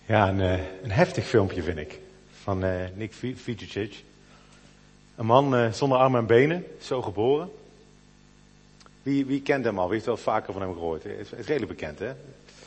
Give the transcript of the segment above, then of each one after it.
Ja, een heftig filmpje vind ik. Van Nick Vujicic. Een man zonder armen en benen, zo geboren. Wie kent hem al? Wie heeft wel vaker van hem gehoord? Het is redelijk bekend, hè?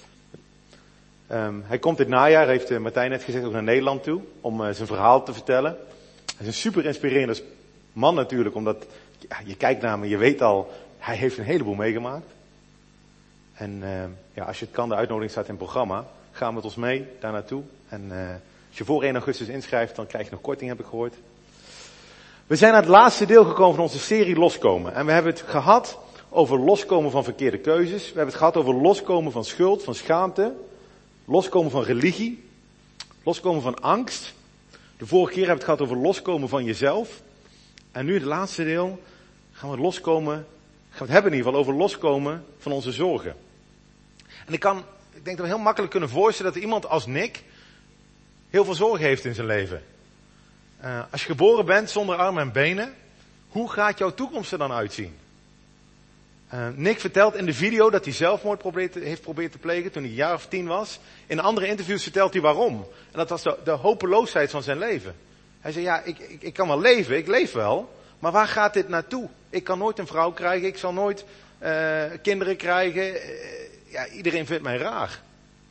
Hij komt dit najaar, heeft Martijn net gezegd, ook naar Nederland toe. Om zijn verhaal te vertellen. Hij is een super inspirerende man natuurlijk. Omdat je kijkt naar hem en je weet al, hij heeft een heleboel meegemaakt. En als je het kan, de uitnodiging staat in het programma. Ga met ons mee, daar naartoe. En als je voor 1 augustus inschrijft, dan krijg je nog korting, heb ik gehoord. We zijn naar het laatste deel gekomen van onze serie Loskomen. En we hebben het gehad over loskomen van verkeerde keuzes. We hebben het gehad over loskomen van schuld, van schaamte. Loskomen van religie. Loskomen van angst. De vorige keer hebben we het gehad over loskomen van jezelf. En nu het laatste deel gaan we het hebben in ieder geval over loskomen van onze zorgen. En ik denk dat we heel makkelijk kunnen voorstellen dat iemand als Nick heel veel zorgen heeft in zijn leven. Als je geboren bent zonder armen en benen, hoe gaat jouw toekomst er dan uitzien? Nick vertelt in de video dat hij zelfmoord heeft proberen te plegen toen hij een jaar of 10 was. In andere interviews vertelt hij waarom. En dat was de hopeloosheid van zijn leven. Hij zei, ja, ik kan wel leven, ik leef wel, maar waar gaat dit naartoe? Ik kan nooit een vrouw krijgen, ik zal nooit kinderen krijgen. Iedereen vindt mij raar.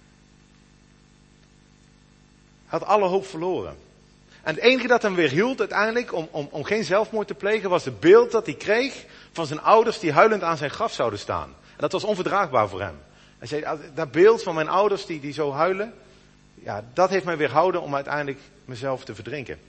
Hij had alle hoop verloren. En het enige dat hem weer hield uiteindelijk om geen zelfmoord te plegen was het beeld dat hij kreeg van zijn ouders die huilend aan zijn graf zouden staan. En dat was onverdraagbaar voor hem. Hij zei, dat beeld van mijn ouders die zo huilen, ja, dat heeft mij weerhouden om uiteindelijk mezelf te verdrinken.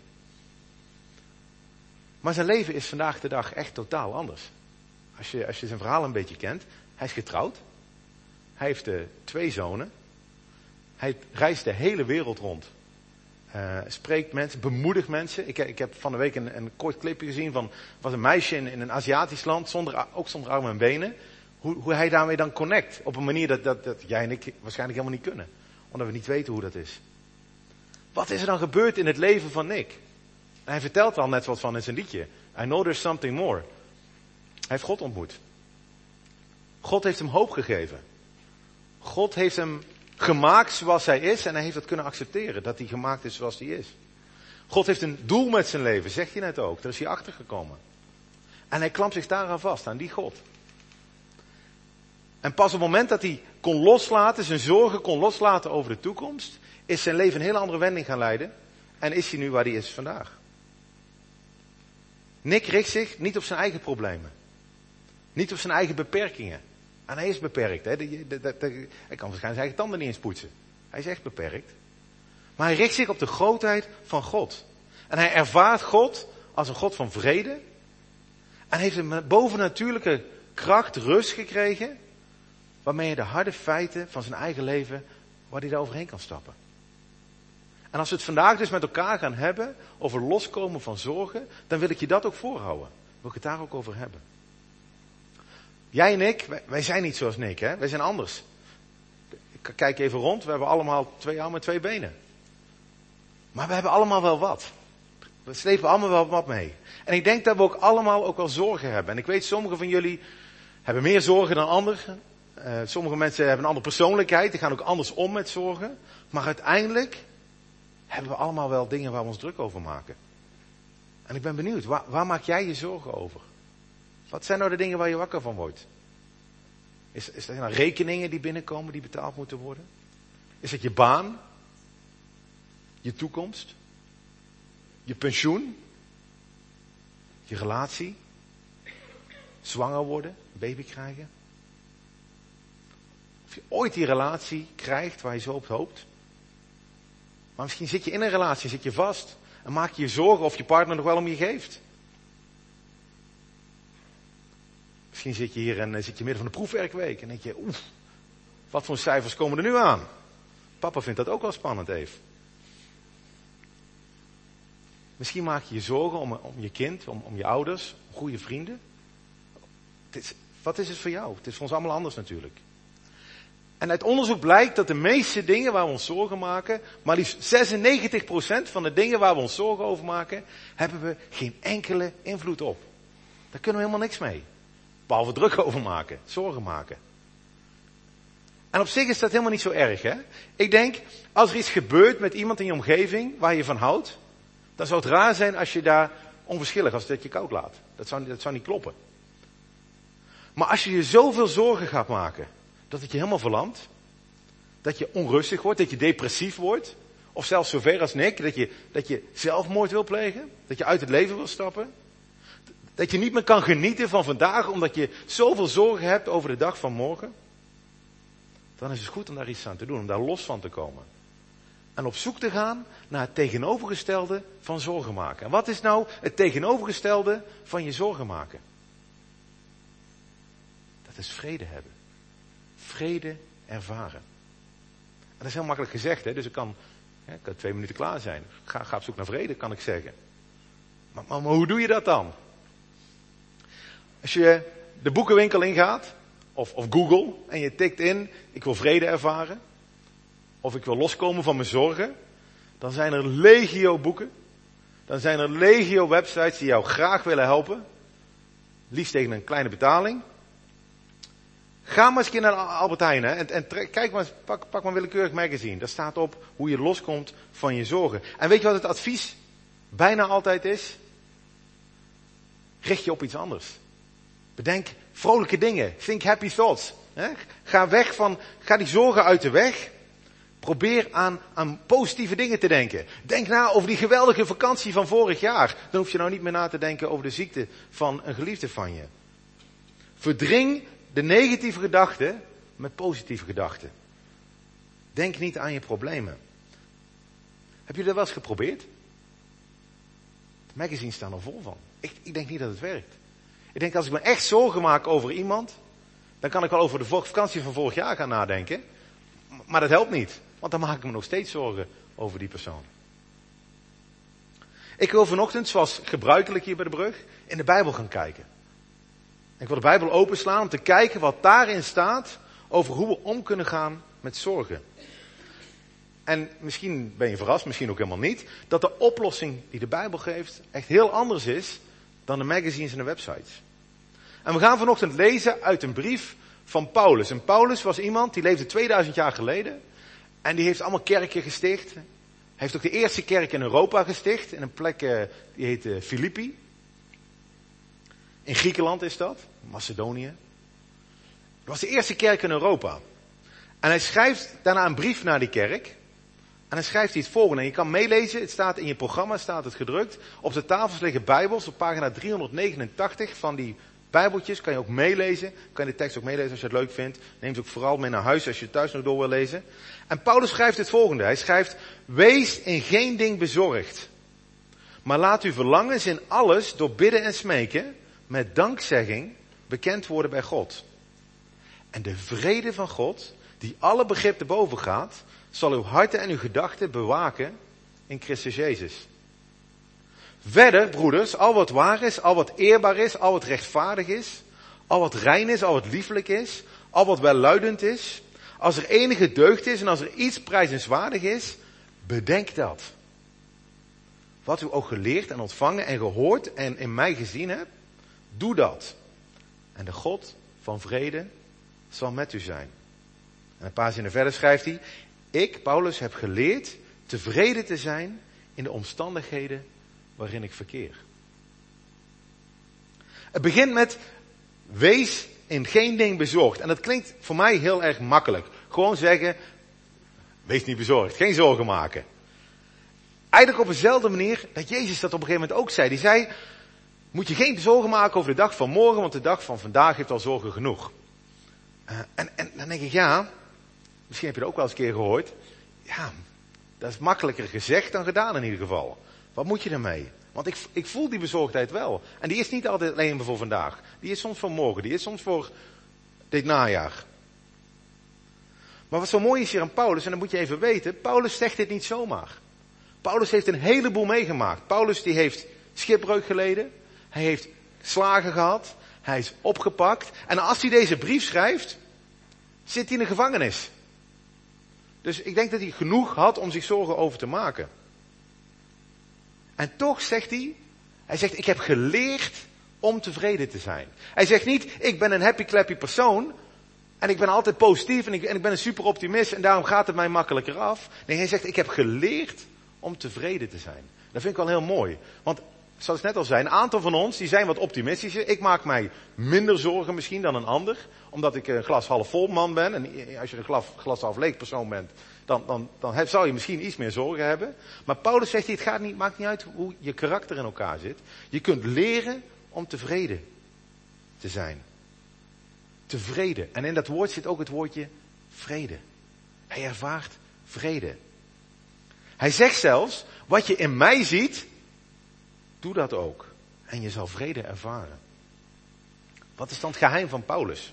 Maar zijn leven is vandaag de dag echt totaal anders. Als je zijn verhaal een beetje kent. Hij is getrouwd. Hij heeft 2 zonen. Hij reist de hele wereld rond. Spreekt mensen, bemoedigt mensen. Ik heb van de week een kort clipje gezien van was een meisje in een Aziatisch land, ook zonder armen en benen. Hoe hij daarmee dan connect. Op een manier dat jij en ik waarschijnlijk helemaal niet kunnen. Omdat we niet weten hoe dat is. Wat is er dan gebeurd in het leven van Nick? En hij vertelt er al net wat van in zijn liedje. I know there's something more. Hij heeft God ontmoet. God heeft hem hoop gegeven. God heeft hem gemaakt zoals hij is en hij heeft dat kunnen accepteren, dat hij gemaakt is zoals hij is. God heeft een doel met zijn leven, zegt hij net ook. Daar is hij achter gekomen. En hij klampt zich daaraan vast, aan die God. En pas op het moment dat hij kon loslaten, zijn zorgen kon loslaten over de toekomst, is zijn leven een hele andere wending gaan leiden. En is hij nu waar hij is vandaag. Nick richt zich niet op zijn eigen problemen. Niet op zijn eigen beperkingen. En hij is beperkt. Hè? Hij kan waarschijnlijk zijn eigen tanden niet eens poetsen. Hij is echt beperkt. Maar hij richt zich op de grootheid van God. En hij ervaart God als een God van vrede. En heeft een bovennatuurlijke kracht, rust gekregen. Waarmee hij de harde feiten van zijn eigen leven, waar hij daar overheen kan stappen. En als we het vandaag dus met elkaar gaan hebben over loskomen van zorgen, dan wil ik je dat ook voorhouden. Wil ik het daar ook over hebben. Jij en ik, wij zijn niet zoals Nick, hè? Wij zijn anders. Ik kijk even rond, we hebben allemaal 2 armen en 2 benen. Maar we hebben allemaal wel wat. We slepen allemaal wel wat mee. En ik denk dat we ook allemaal ook wel zorgen hebben. En ik weet, sommigen van jullie hebben meer zorgen dan anderen. Sommige mensen hebben een andere persoonlijkheid, die gaan ook anders om met zorgen. Maar uiteindelijk hebben we allemaal wel dingen waar we ons druk over maken. En ik ben benieuwd, waar maak jij je zorgen over? Wat zijn nou de dingen waar je wakker van wordt? Is dat nou rekeningen die binnenkomen, die betaald moeten worden? Is het je baan? Je toekomst? Je pensioen? Je relatie? Zwanger worden? Baby krijgen? Of je ooit die relatie krijgt waar je zo op hoopt? Maar misschien zit je in een relatie, zit je vast. En maak je je zorgen of je partner nog wel om je geeft. Misschien zit je hier en zit je midden van de proefwerkweek. En denk je, wat voor cijfers komen er nu aan? Papa vindt dat ook wel spannend, Eve. Misschien maak je je zorgen om je kind, om je ouders, om goede vrienden. Wat is het voor jou? Het is voor ons allemaal anders natuurlijk. En uit onderzoek blijkt dat de meeste dingen waar we ons zorgen maken, maar liefst 96% van de dingen waar we ons zorgen over maken, hebben we geen enkele invloed op. Daar kunnen we helemaal niks mee. Behalve druk over maken, zorgen maken. En op zich is dat helemaal niet zo erg, hè. Ik denk, als er iets gebeurt met iemand in je omgeving waar je van houdt, dan zou het raar zijn als je daar onverschillig, als dat je koud laat. Dat zou niet kloppen. Maar als je je zoveel zorgen gaat maken, dat het je helemaal verlamt, dat je onrustig wordt, dat je depressief wordt, of zelfs zover als ik, dat je zelfmoord wil plegen, dat je uit het leven wil stappen, dat je niet meer kan genieten van vandaag, omdat je zoveel zorgen hebt over de dag van morgen, dan is het goed om daar iets aan te doen, om daar los van te komen. En op zoek te gaan naar het tegenovergestelde van zorgen maken. En wat is nou het tegenovergestelde van je zorgen maken? Dat is vrede hebben. Vrede ervaren. En dat is heel makkelijk gezegd, hè? Dus ik kan 2 minuten klaar zijn. Ga op zoek naar vrede, kan ik zeggen. Maar hoe doe je dat dan? Als je de boekenwinkel ingaat, of Google, en je tikt in, ik wil vrede ervaren, of ik wil loskomen van mijn zorgen, dan zijn er legio boeken, dan zijn er legio websites die jou graag willen helpen, liefst tegen een kleine betaling. Ga maar eens een keer naar Albert Heijn, hè, en kijk maar, pak maar een willekeurig magazine. Daar staat op hoe je loskomt van je zorgen. En weet je wat het advies bijna altijd is? Richt je op iets anders. Bedenk vrolijke dingen. Think happy thoughts. Hè? Ga die zorgen uit de weg. Probeer aan positieve dingen te denken. Denk na over die geweldige vakantie van vorig jaar. Dan hoef je nou niet meer na te denken over de ziekte van een geliefde van je. Verdring de negatieve gedachten met positieve gedachten. Denk niet aan je problemen. Heb je dat wel eens geprobeerd? De magazines staan er vol van. Ik denk niet dat het werkt. Ik denk als ik me echt zorgen maak over iemand, dan kan ik wel over de vakantie van vorig jaar gaan nadenken. Maar dat helpt niet. Want dan maak ik me nog steeds zorgen over die persoon. Ik wil vanochtend, zoals gebruikelijk hier bij de brug, in de Bijbel gaan kijken. Ik wil de Bijbel openslaan om te kijken wat daarin staat over hoe we om kunnen gaan met zorgen. En misschien ben je verrast, misschien ook helemaal niet, dat de oplossing die de Bijbel geeft echt heel anders is dan de magazines en de websites. En we gaan vanochtend lezen uit een brief van Paulus. En Paulus was iemand die leefde 2000 jaar geleden. En die heeft allemaal kerken gesticht. Hij heeft ook de eerste kerk in Europa gesticht. In een plek die heet Filippi. In Griekenland is dat. Macedonië. Dat was de eerste kerk in Europa. En hij schrijft daarna een brief naar die kerk. En dan schrijft hij het volgende. En je kan meelezen. Het staat in je programma, staat het gedrukt. Op de tafels liggen Bijbels. Op pagina 389 van die Bijbeltjes kan je ook meelezen. Kan je de tekst ook meelezen als je het leuk vindt. Neem het ook vooral mee naar huis als je het thuis nog door wil lezen. En Paulus schrijft het volgende. Hij schrijft: wees in geen ding bezorgd. Maar laat uw verlangens in alles door bidden en smeken met dankzegging bekend worden bij God. En de vrede van God, die alle begrip te boven gaat, zal uw harten en uw gedachten bewaken in Christus Jezus. Verder, broeders, al wat waar is, al wat eerbaar is, al wat rechtvaardig is, al wat rein is, al wat lieflijk is, al wat welluidend is, als er enige deugd is en als er iets prijzenswaardig is, bedenk dat. Wat u ook geleerd en ontvangen en gehoord en in mij gezien hebt, doe dat. En de God van vrede zal met u zijn. En een paar zinnen verder schrijft hij: ik, Paulus, heb geleerd tevreden te zijn in de omstandigheden waarin ik verkeer. Het begint met: wees in geen ding bezorgd. En dat klinkt voor mij heel erg makkelijk. Gewoon zeggen: wees niet bezorgd, geen zorgen maken. Eigenlijk op dezelfde manier dat Jezus dat op een gegeven moment ook zei. Die zei: moet je geen zorgen maken over de dag van morgen, want de dag van vandaag heeft al zorgen genoeg. En dan denk ik, ja, misschien heb je dat ook wel eens een keer gehoord. Ja, dat is makkelijker gezegd dan gedaan in ieder geval. Wat moet je ermee? Want ik voel die bezorgdheid wel. En die is niet altijd alleen voor vandaag. Die is soms voor morgen, die is soms voor dit najaar. Maar wat zo mooi is hier aan Paulus, en dat moet je even weten, Paulus zegt dit niet zomaar. Paulus heeft een heleboel meegemaakt. Paulus die heeft schipbreuk geleden. Hij heeft slagen gehad. Hij is opgepakt. En als hij deze brief schrijft, zit hij in de gevangenis. Dus ik denk dat hij genoeg had om zich zorgen over te maken. En toch zegt hij, ik heb geleerd om tevreden te zijn. Hij zegt niet, ik ben een happy clappy persoon. En ik ben altijd positief en ik ben een super optimist en daarom gaat het mij makkelijker af. Nee, hij zegt, ik heb geleerd om tevreden te zijn. Dat vind ik wel heel mooi. Want, zoals ik net al zei, een aantal van ons, die zijn wat optimistischer. Ik maak mij minder zorgen misschien dan een ander. Omdat ik een glas half vol man ben. En als je een glas half leeg persoon bent, dan zou je misschien iets meer zorgen hebben. Maar Paulus zegt, maakt niet uit hoe je karakter in elkaar zit. Je kunt leren om tevreden te zijn. Tevreden. En in dat woord zit ook het woordje vrede. Hij ervaart vrede. Hij zegt zelfs, wat je in mij ziet, doe dat ook. En je zal vrede ervaren. Wat is dan het geheim van Paulus?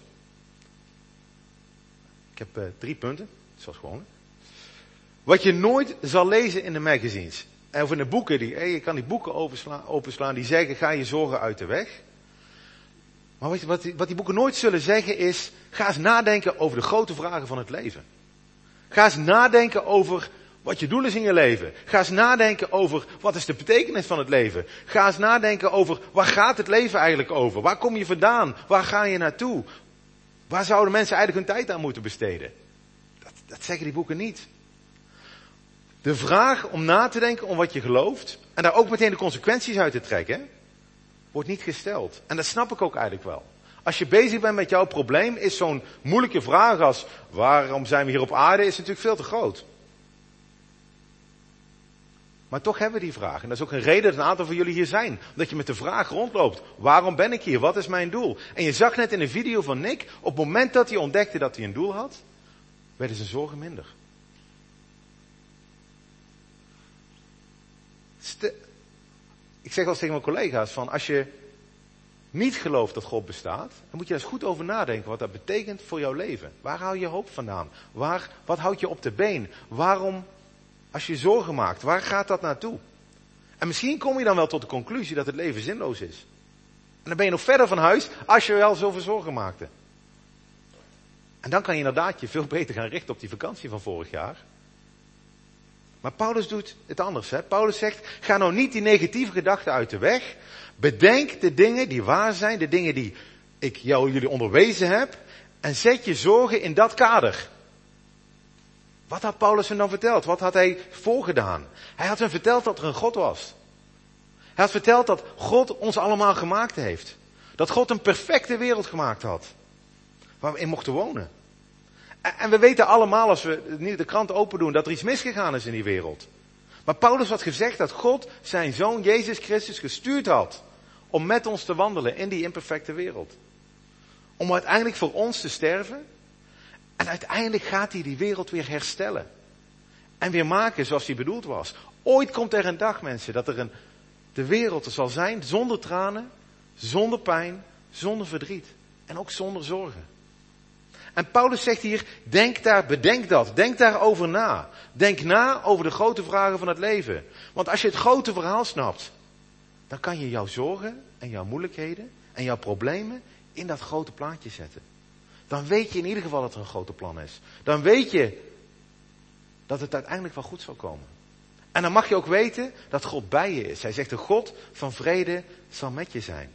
Ik heb 3 punten, zoals gewoon. Wat je nooit zal lezen in de magazines. Of in de boeken, je kan die boeken openslaan die zeggen, ga je zorgen uit de weg. Maar wat die boeken nooit zullen zeggen is, ga eens nadenken over de grote vragen van het leven. Ga eens nadenken over wat je doel is in je leven. Ga eens nadenken over wat is de betekenis van het leven. Ga eens nadenken over waar gaat het leven eigenlijk over. Waar kom je vandaan? Waar ga je naartoe? Waar zouden mensen eigenlijk hun tijd aan moeten besteden? Dat zeggen die boeken niet. De vraag om na te denken om wat je gelooft en daar ook meteen de consequenties uit te trekken, wordt niet gesteld. En dat snap ik ook eigenlijk wel. Als je bezig bent met jouw probleem, is zo'n moeilijke vraag als waarom zijn we hier op aarde, is natuurlijk veel te groot. Maar toch hebben we die vraag. En dat is ook een reden dat een aantal van jullie hier zijn. Omdat je met de vraag rondloopt. Waarom ben ik hier? Wat is mijn doel? En je zag net in een video van Nick, op het moment dat hij ontdekte dat hij een doel had, werden zijn zorgen minder. Ik zeg wel eens tegen mijn collega's van, als je niet gelooft dat God bestaat, dan moet je er eens goed over nadenken wat dat betekent voor jouw leven. Waar haal je hoop vandaan? Wat houdt je op de been? Waarom, als je je zorgen maakt, waar gaat dat naartoe? En misschien kom je dan wel tot de conclusie dat het leven zinloos is. En dan ben je nog verder van huis als je wel zoveel zorgen maakte. En dan kan je inderdaad je veel beter gaan richten op die vakantie van vorig jaar. Maar Paulus doet het anders. Hè? Paulus zegt, ga nou niet die negatieve gedachten uit de weg. Bedenk de dingen die waar zijn, de dingen die ik jullie onderwezen heb. En zet je zorgen in dat kader. Wat had Paulus hem dan verteld? Wat had hij voorgedaan? Hij had hem verteld dat er een God was. Hij had verteld dat God ons allemaal gemaakt heeft. Dat God een perfecte wereld gemaakt had. Waar we in mochten wonen. En we weten allemaal, als we nu de krant open doen, dat er iets misgegaan is in die wereld. Maar Paulus had gezegd dat God zijn zoon Jezus Christus gestuurd had om met ons te wandelen in die imperfecte wereld. Om uiteindelijk voor ons te sterven. En uiteindelijk gaat hij die wereld weer herstellen. En weer maken zoals die bedoeld was. Ooit komt er een dag, mensen, dat de wereld er zal zijn zonder tranen, zonder pijn, zonder verdriet. En ook zonder zorgen. En Paulus zegt hier, bedenk dat, denk daarover na. Denk na over de grote vragen van het leven. Want als je het grote verhaal snapt, dan kan je jouw zorgen en jouw moeilijkheden en jouw problemen in dat grote plaatje zetten. Dan weet je in ieder geval dat er een grote plan is. Dan weet je dat het uiteindelijk wel goed zal komen. En dan mag je ook weten dat God bij je is. Hij zegt, de God van vrede zal met je zijn.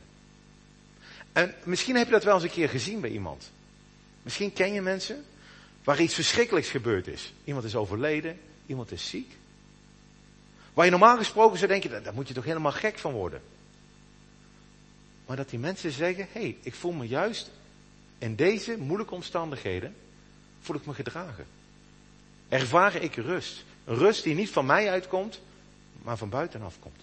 En misschien heb je dat wel eens een keer gezien bij iemand. Misschien ken je mensen waar iets verschrikkelijks gebeurd is. Iemand is overleden, iemand is ziek. Waar je normaal gesproken zou denken, daar moet je toch helemaal gek van worden. Maar dat die mensen zeggen, hé, ik voel me juist in deze moeilijke omstandigheden, voel ik me gedragen. Ervaar ik rust. Een rust die niet van mij uitkomt, maar van buitenaf komt.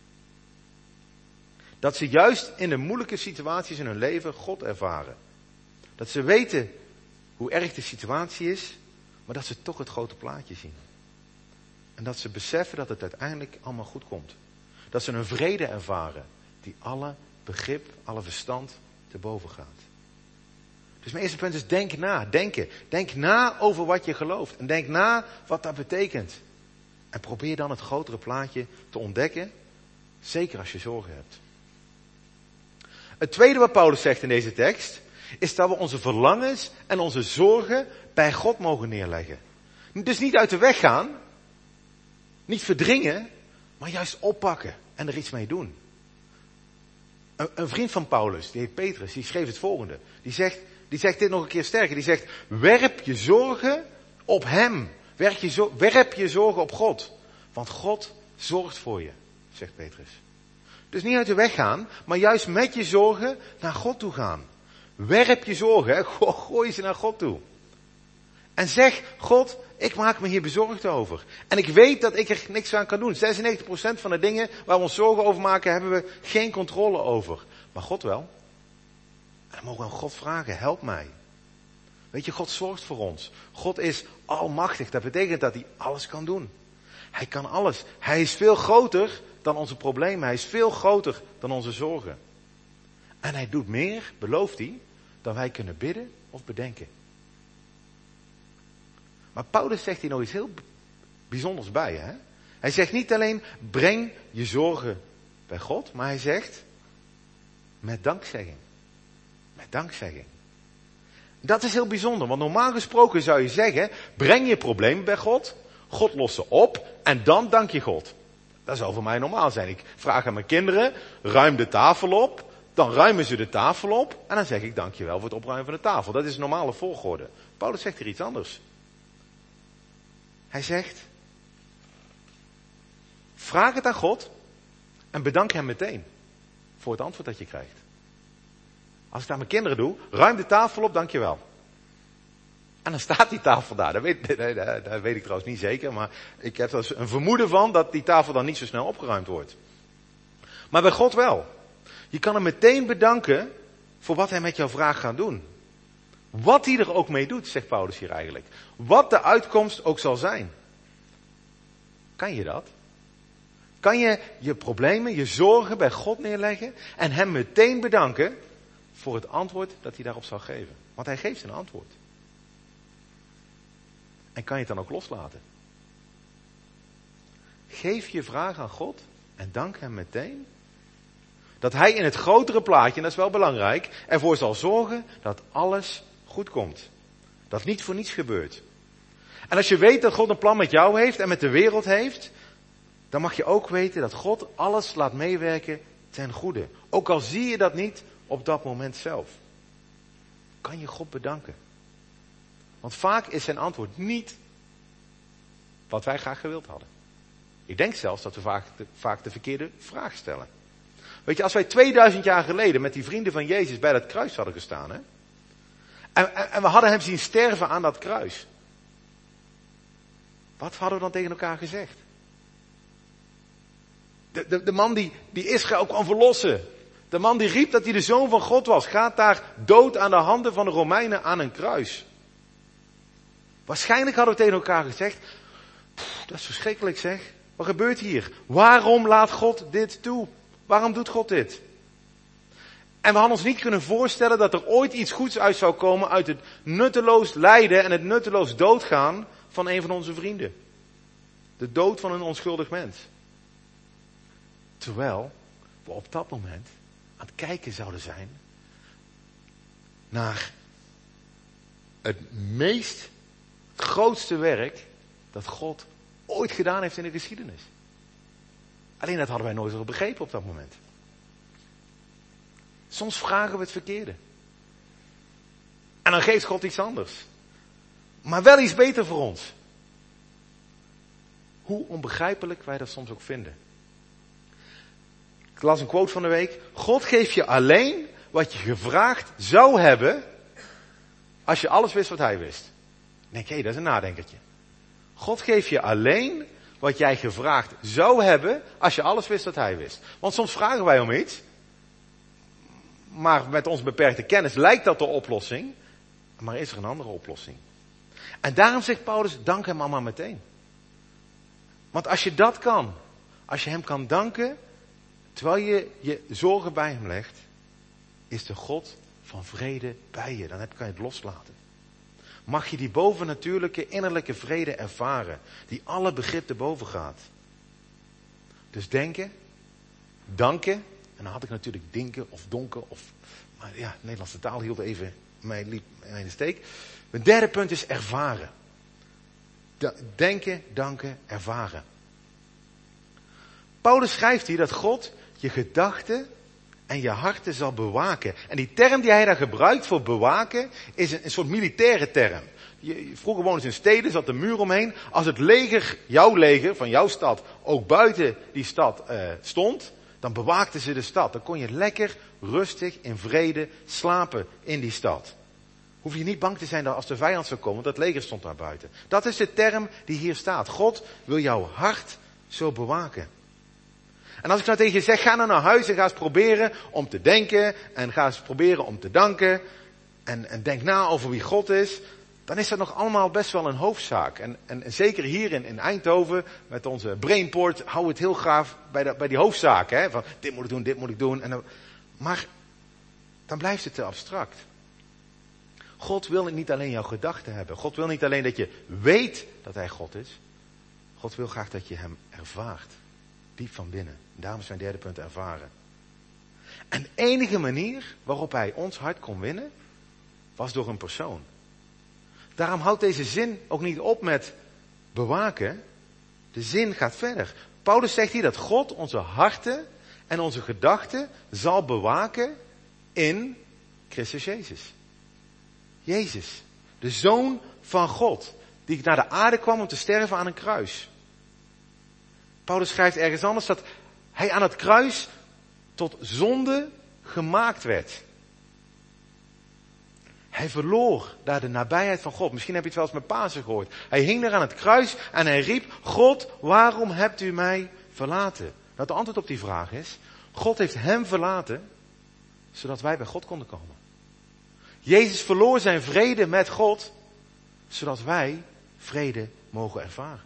Dat ze juist in de moeilijke situaties in hun leven God ervaren. Dat ze weten hoe erg de situatie is, maar dat ze toch het grote plaatje zien. En dat ze beseffen dat het uiteindelijk allemaal goed komt. Dat ze een vrede ervaren die alle begrip, alle verstand te boven gaat. Dus mijn eerste punt is denk na, denken. Denk na over wat je gelooft. En denk na wat dat betekent. En probeer dan het grotere plaatje te ontdekken. Zeker als je zorgen hebt. Het tweede wat Paulus zegt in deze tekst, is dat we onze verlangens en onze zorgen bij God mogen neerleggen. Dus niet uit de weg gaan, niet verdringen, maar juist oppakken en er iets mee doen. Een vriend van Paulus, die heet Petrus, die schreef het volgende. Die zegt, die zegt dit nog een keer sterker. Die zegt, werp je zorgen op hem. Werp je zorgen op God. Want God zorgt voor je, zegt Petrus. Dus niet uit de weg gaan, maar juist met je zorgen naar God toe gaan. Werp je zorgen, gooi ze naar God toe. En zeg, God, ik maak me hier bezorgd over. En ik weet dat ik er niks aan kan doen. 96% van de dingen waar we ons zorgen over maken, hebben we geen controle over. Maar God wel. En dan mogen we aan God vragen, help mij. Weet je, God zorgt voor ons. God is almachtig. Dat betekent dat hij alles kan doen. Hij kan alles. Hij is veel groter dan onze problemen. Hij is veel groter dan onze zorgen. En hij doet meer, belooft hij, dan wij kunnen bidden of bedenken. Maar Paulus zegt hier nog iets heel bijzonders bij. Hè? Hij zegt niet alleen, breng je zorgen bij God, maar hij zegt, met dankzegging. Met dankzegging. Dat is heel bijzonder, want normaal gesproken zou je zeggen, breng je problemen bij God, God lost ze op en dan dank je God. Dat zou voor mij normaal zijn. Ik vraag aan mijn kinderen, ruim de tafel op, dan ruimen ze de tafel op en dan zeg ik dankjewel voor het opruimen van de tafel. Dat is een normale volgorde. Paulus zegt hier iets anders. Hij zegt, vraag het aan God en bedank hem meteen voor het antwoord dat je krijgt. Als ik het aan mijn kinderen doe, ruim de tafel op, dankjewel. En dan staat die tafel daar. Dat weet ik trouwens niet zeker, maar ik heb er een vermoeden van dat die tafel dan niet zo snel opgeruimd wordt. Maar bij God wel. Je kan hem meteen bedanken voor wat hij met jouw vraag gaat doen. Wat hij er ook mee doet, zegt Paulus hier eigenlijk. Wat de uitkomst ook zal zijn. Kan je dat? Kan je je problemen, je zorgen bij God neerleggen en hem meteen bedanken voor het antwoord dat hij daarop zal geven? Want hij geeft een antwoord. En kan je het dan ook loslaten? Geef je vraag aan God en dank hem meteen. Dat hij in het grotere plaatje, en dat is wel belangrijk, ervoor zal zorgen dat alles goed komt. Dat niet voor niets gebeurt. En als je weet dat God een plan met jou heeft en met de wereld heeft, dan mag je ook weten dat God alles laat meewerken ten goede. Ook al zie je dat niet op dat moment zelf. Kan je God bedanken. Want vaak is zijn antwoord niet wat wij graag gewild hadden. Ik denk zelfs dat we vaak de verkeerde vraag stellen. Weet je, als wij 2000 jaar geleden met die vrienden van Jezus bij dat kruis hadden gestaan, hè? En we hadden hem zien sterven aan dat kruis. Wat hadden we dan tegen elkaar gezegd? De man die Israël kwam verlossen. De man die riep dat hij de zoon van God was. Gaat daar dood aan de handen van de Romeinen aan een kruis. Waarschijnlijk hadden we tegen elkaar gezegd, dat is verschrikkelijk zeg. Wat gebeurt hier? Waarom laat God dit toe? Waarom doet God dit? En we hadden ons niet kunnen voorstellen dat er ooit iets goeds uit zou komen uit het nutteloos lijden en het nutteloos doodgaan van een van onze vrienden. De dood van een onschuldig mens. Terwijl we op dat moment aan het kijken zouden zijn naar het grootste werk dat God ooit gedaan heeft in de geschiedenis. Alleen dat hadden wij nooit zo begrepen op dat moment. Soms vragen we het verkeerde. En dan geeft God iets anders. Maar wel iets beter voor ons. Hoe onbegrijpelijk wij dat soms ook vinden. Ik las een quote van de week. God geeft je alleen wat je gevraagd zou hebben als je alles wist wat hij wist. Ik denk, hé, dat is een nadenkertje. God geeft je alleen wat jij gevraagd zou hebben als je alles wist wat hij wist. Want soms vragen wij om iets, maar met onze beperkte kennis lijkt dat de oplossing, maar is er een andere oplossing. En daarom zegt Paulus, dank hem allemaal meteen. Want als je dat kan, als je hem kan danken, terwijl je je zorgen bij hem legt, is de God van vrede bij je. Dan kan je het loslaten. Mag je die bovennatuurlijke innerlijke vrede ervaren, die alle begrip te boven gaat. Dus denken, danken, en dan had ik natuurlijk dinken of donken, maar ja, de Nederlandse taal hield even mij in de steek. Mijn derde punt is ervaren. Denken, danken, ervaren. Paulus schrijft hier dat God je gedachten en je harten zal bewaken. En die term die hij daar gebruikt voor bewaken is een soort militaire term. Vroeger woonden ze in steden, zat een muur omheen. Als het leger, jouw leger van jouw stad, ook buiten die stad stond, dan bewaakten ze de stad. Dan kon je lekker, rustig, in vrede slapen in die stad. Hoef je niet bang te zijn dat als de vijand zou komen, want dat leger stond daar buiten. Dat is de term die hier staat. God wil jouw hart zo bewaken. En als ik nou tegen je zeg, ga nou naar huis en ga eens proberen om te denken en ga eens proberen om te danken en denk na over wie God is, dan is dat nog allemaal best wel een hoofdzaak. En zeker hier in Eindhoven, met onze Brainport, houden we het heel graag bij die hoofdzaken. Hè? Van dit moet ik doen, dit moet ik doen. Maar dan blijft het te abstract. God wil niet alleen jouw gedachten hebben. God wil niet alleen dat je weet dat hij God is. God wil graag dat je hem ervaart. Diep van binnen. Daarom is mijn derde punt ervaren. En de enige manier waarop hij ons hart kon winnen, was door een persoon. Daarom houdt deze zin ook niet op met bewaken. De zin gaat verder. Paulus zegt hier dat God onze harten en onze gedachten zal bewaken in Christus Jezus. Jezus, de Zoon van God, die naar de aarde kwam om te sterven aan een kruis. Paulus schrijft ergens anders dat hij aan het kruis tot zonde gemaakt werd. Hij verloor daar de nabijheid van God. Misschien heb je het wel eens met Pasen gehoord. Hij hing daar aan het kruis en hij riep, God, waarom hebt u mij verlaten? Nou, het antwoord op die vraag is, God heeft hem verlaten, zodat wij bij God konden komen. Jezus verloor zijn vrede met God, zodat wij vrede mogen ervaren.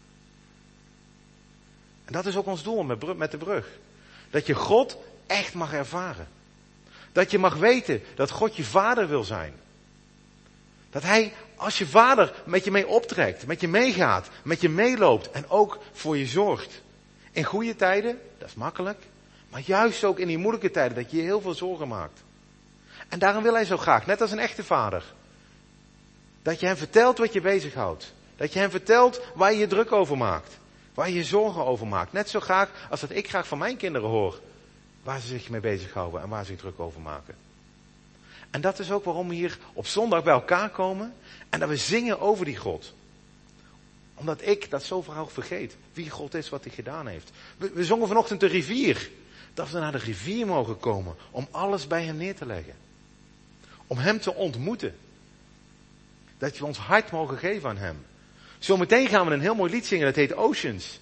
En dat is ook ons doel met de brug. Dat je God echt mag ervaren. Dat je mag weten dat God je vader wil zijn. Dat hij als je vader met je mee optrekt, met je meegaat, met je meeloopt en ook voor je zorgt. In goede tijden, dat is makkelijk. Maar juist ook in die moeilijke tijden, dat je je heel veel zorgen maakt. En daarom wil hij zo graag, net als een echte vader, dat je hem vertelt wat je bezighoudt. Dat je hem vertelt waar je je druk over maakt. Waar je je zorgen over maakt. Net zo graag als dat ik graag van mijn kinderen hoor. Waar ze zich mee bezighouden en waar ze zich druk over maken. En dat is ook waarom we hier op zondag bij elkaar komen. En dat we zingen over die God. Omdat ik dat zo vaak vergeet. Wie God is, wat hij gedaan heeft. We zongen vanochtend de rivier. Dat we naar de rivier mogen komen. Om alles bij hem neer te leggen. Om hem te ontmoeten. Dat we ons hart mogen geven aan hem. Zometeen gaan we een heel mooi lied zingen. Dat heet Oceans.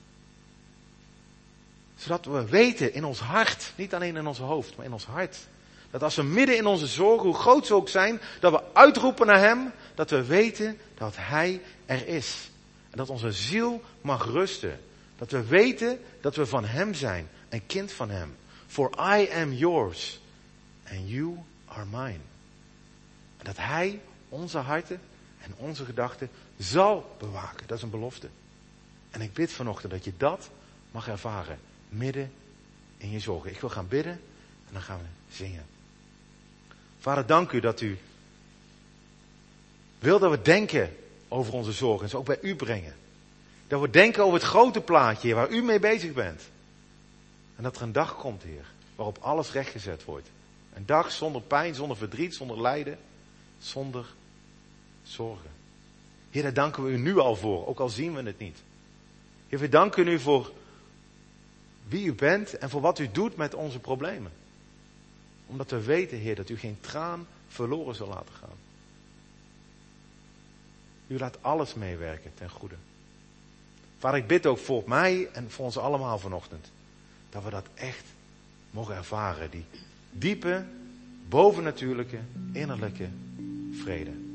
Zodat we weten in ons hart. Niet alleen in ons hoofd, maar in ons hart. Dat als we midden in onze zorgen, hoe groot ze ook zijn, dat we uitroepen naar hem. Dat we weten dat hij er is. En dat onze ziel mag rusten. Dat we weten dat we van hem zijn. Een kind van hem. For I am yours. And you are mine. En dat hij onze harten en onze gedachten zal bewaken. Dat is een belofte. En ik bid vanochtend dat je dat mag ervaren. Midden in je zorgen. Ik wil gaan bidden en dan gaan we zingen. Vader, dank u dat u wil dat we denken over onze zorgen en ze ook bij u brengen. Dat we denken over het grote plaatje waar u mee bezig bent. En dat er een dag komt, Heer, waarop alles rechtgezet wordt. Een dag zonder pijn, zonder verdriet, zonder lijden, zonder zorgen. Heer, daar danken we u nu al voor, ook al zien we het niet. Heer, we danken u voor wie u bent en voor wat u doet met onze problemen. Omdat we weten, Heer, dat u geen traan verloren zal laten gaan. U laat alles meewerken ten goede. Vader, ik bid ook voor mij en voor ons allemaal vanochtend. Dat we dat echt mogen ervaren. Die diepe, bovennatuurlijke, innerlijke vrede.